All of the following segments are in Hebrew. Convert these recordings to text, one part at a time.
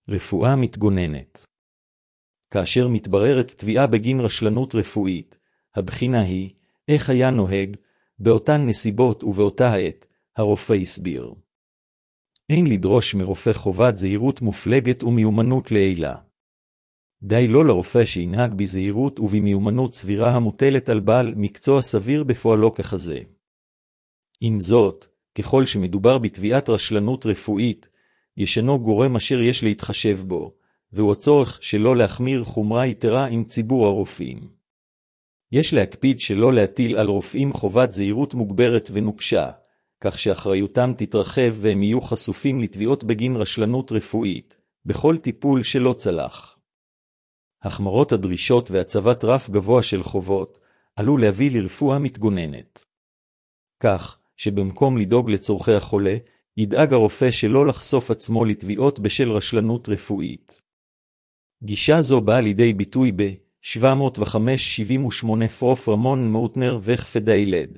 רפואה מתגוננת. כאשר מתבררת תביעה בגין רשלנות רפואית, הבחינה היא, איך היה נוהג, באותן נסיבות ובאותה העת, הרופא הסביר. אין לדרוש מרופא חובת זהירות מופלגת ומיומנות לעילה. די לא לרופא שינהג בזהירות ובמיומנות סבירה המוטלת על בעל מקצוע סביר בפועלו ככזה. עם זאת, ככל שמדובר בתביעת רשלנות רפואית, ישנו גורם אשר יש להתחשב בו, והוא הצורך שלא להחמיר חומרה יתרה עם ציבור הרופאים. יש להקפיד שלא להטיל על רופאים חובת זהירות מוגברת ונוקשה, כך שאחריותם תתרחב והם יהיו חשופים לתביעות בגין רשלנות רפואית, בכל טיפול שלא צלח. החמרות הדרישות והצבת רף גבוה של חובות, עלול להביא לרפואה מתגוננת. כך, שבמקום לדאוג לצורכי החולה, ידאג הרופא שלא לחשוף עצמו לתביעות בשל רשלנות רפואית. גישה זו באה לידי ביטוי ב-705-78 פרוף רמון מאוטנר וחפדיילד,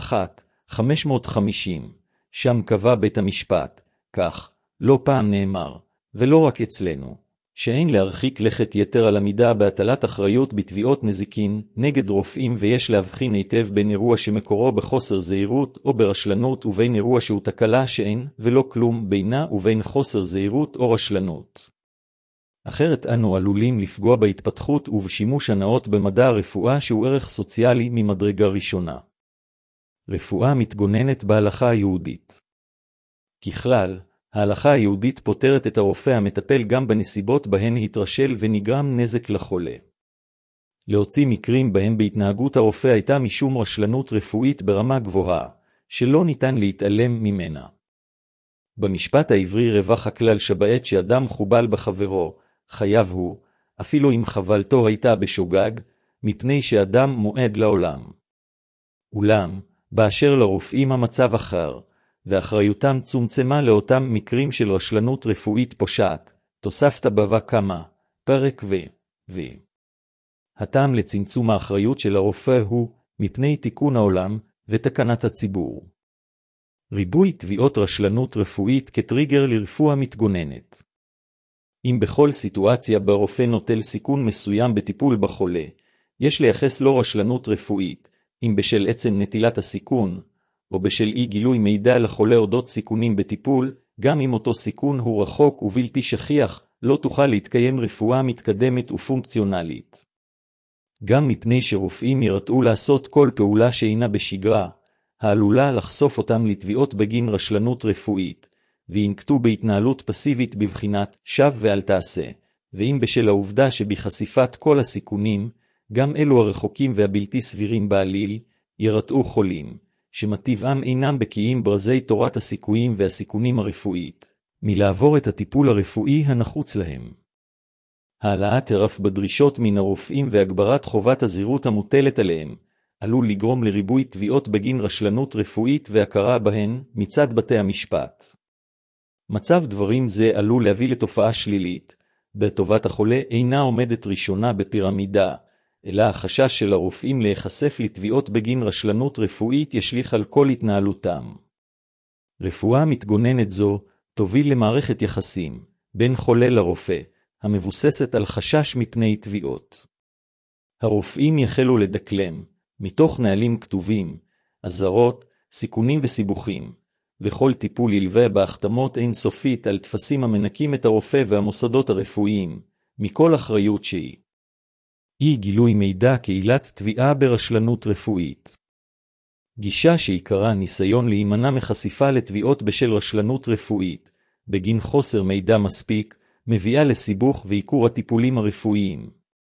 550, שם קבע בית המשפט, כך, לא פעם נאמר, ולא רק אצלנו, שאין להרחיק לכת יתר על המידה בהטלת אחריות בתביעות נזיקין נגד רופאים ויש להבחין היטב בין אירוע שמקורו בחוסר זהירות או ברשלנות ובין אירוע שהוא תקלה שאין ולא כלום בינה ובין חוסר זהירות או רשלנות. אחרת אנו עלולים לפגוע בהתפתחות ובשימוש הנאות במדע הרפואה שהוא ערך סוציאלי ממדרגה ראשונה. רפואה מתגוננת בהלכה היהודית. ככלל, ההלכה היהודית פותרת את הרופא המטפל גם בנסיבות בהן התרשל ונגרם נזק לחולה. להוציא מקרים בהם בהתנהגות הרופא הייתה משום רשלנות רפואית ברמה גבוהה, שלא ניתן להתעלם ממנה. במשפט העברי רווח הכלל שבעת שאדם חובל בחברו, חייב הוא, אפילו אם חבלתו הייתה בשוגג, מפני שאדם מועד לעולם. אולם, באשר לרופאים המצב אחר, ואחריותם צומצמה לאותם מקרים של רשלנות רפואית פושעת, תוספת בבא קמא, פרק ו. הטעם לצמצום האחריות של הרופא הוא, מפני תיקון העולם ותקנת הציבור. ריבוי תביעות רשלנות רפואית כטריגר לרפואה מתגוננת. אם בכל סיטואציה בה רופא נוטל סיכון מסוים בטיפול בחולה, יש לייחס לו רשלנות רפואית, אם בשל עצם נטילת הסיכון, או בשל אי גילוי מידע לחולה אודות סיכונים בטיפול, גם אם אותו סיכון הוא רחוק ובלתי שכיח, לא תוכל להתקיים רפואה מתקדמת ופונקציונלית. גם מפני שרופאים ירתעו לעשות כל פעולה שאינה בשגרה, העלולה לחשוף אותם לתביעות בגין רשלנות רפואית, וינקטו בהתנהלות פסיבית בבחינת שב ואל תעשה, ואם בשל העובדה שבחשיפת כל הסיכונים, גם אלו הרחוקים והבלתי סבירים בעליל, ירתעו חולים, שמטבעם אינם בקיאים ברזי תורת הסיכויים והסיכונים הרפואית, מלעבור את הטיפול הרפואי הנחוץ להם. העלאת הרף בדרישות מן הרופאים והגברת חובת הזהירות המוטלת עליהם, עלול לגרום לריבוי תביעות בגין רשלנות רפואית והכרה בהן מצד בתי המשפט. מצב דברים זה עלול להביא לתופעה שלילית, בטובת החולה אינה עומדת ראשונה בפירמידה, אלא החשש של הרופאים להיחשף לתביעות בגין רשלנות רפואית ישליך על כל התנהלותם. רפואה מתגוננת זו תוביל למערכת יחסים בין חולה לרופא, המבוססת על חשש מפני תביעות. הרופאים יחלו לדקלם, מתוך נהלים כתובים, אזהרות, סיכונים וסיבוכים, וכל טיפול ילווה בהחתמות אינסופית על תפסים המנקים את הרופא והמוסדות הרפואיים, מכל אחריות שהיא. אי גילוי מידע כעילת תביעה ברשלנות רפואית. גישה שעיקרה ניסיון להימנע מחשיפה לתביעות בשל רשלנות רפואית, בגין חוסר מידע מספיק, מביאה לסיבוך ועיקור הטיפולים הרפואיים.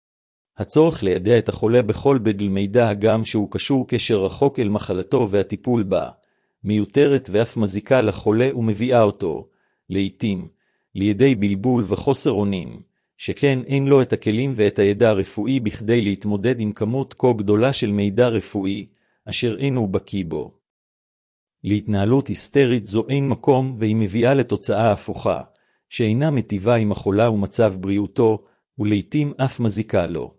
הצורך לידע את החולה בכל בדל מידע גם שהוא קשור קשר רחוק אל מחלתו והטיפול בה, מיותרת ואף מזיקה לחולה ומביאה אותו, לעתים, לידי בלבול וחוסר אונים, שכן אין לו את הכלים ואת הידע הרפואי בכדי להתמודד עם כמות כה גדולה של מידע רפואי, אשר אינו בקיא בו. להתנהלות היסטרית זו אין מקום והיא מביאה לתוצאה הפוכה, שאינה מטיבה עם החולה ומצב בריאותו, ולעתים אף מזיקה לו.